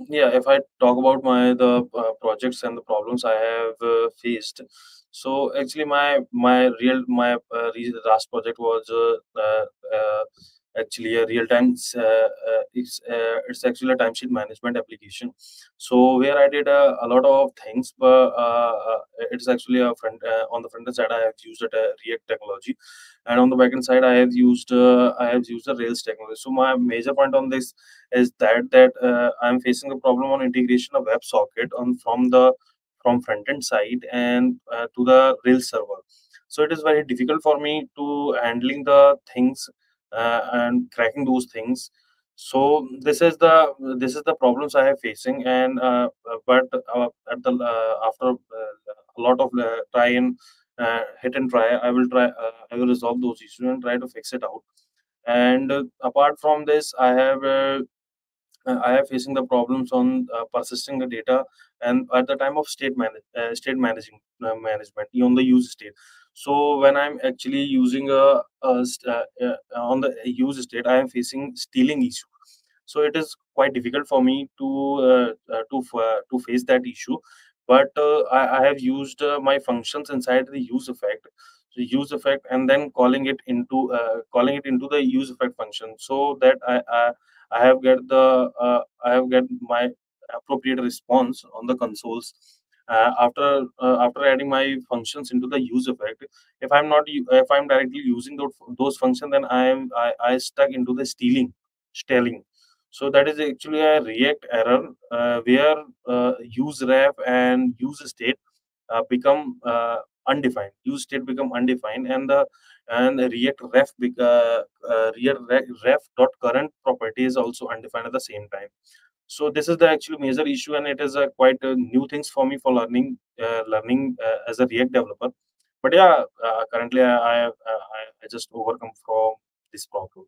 Yeah, if I talk about my the projects and the problems I have faced, so actually my last project was actually a real time. It's actually a timesheet management application. So where I did a lot of things, but it's actually a front on the front end side I have used a React technology, and on the backend side I have used the Rails technology. So my major point on this is that I'm facing a problem on integration of WebSocket on from front end side and to the Rails server. So it is very difficult for me to handling the things and cracking those things. So this is the problems I have facing, and but at the after a lot of try and hit and try, I will resolve those issues and try to fix it out. And apart from this, I have facing the problems on persisting the data and at the time of state managing management on the use state. So when I'm actually using on the use state, I am facing stealing issue. So it is quite difficult for me to face that issue. But I have used my functions inside the use effect, so use effect, and then calling it into the use effect function, so that I have get my appropriate response on the consoles after adding my functions into the use effect. If I'm directly using those functions, then I stuck into the stealing. So that is actually a React error where use ref and use state become undefined. Use state become undefined, and the React ref dot current property is also undefined at the same time. So this is the actually major issue, and it is a quite new things for me for learning as a React developer. But yeah, currently I just overcome from this problem.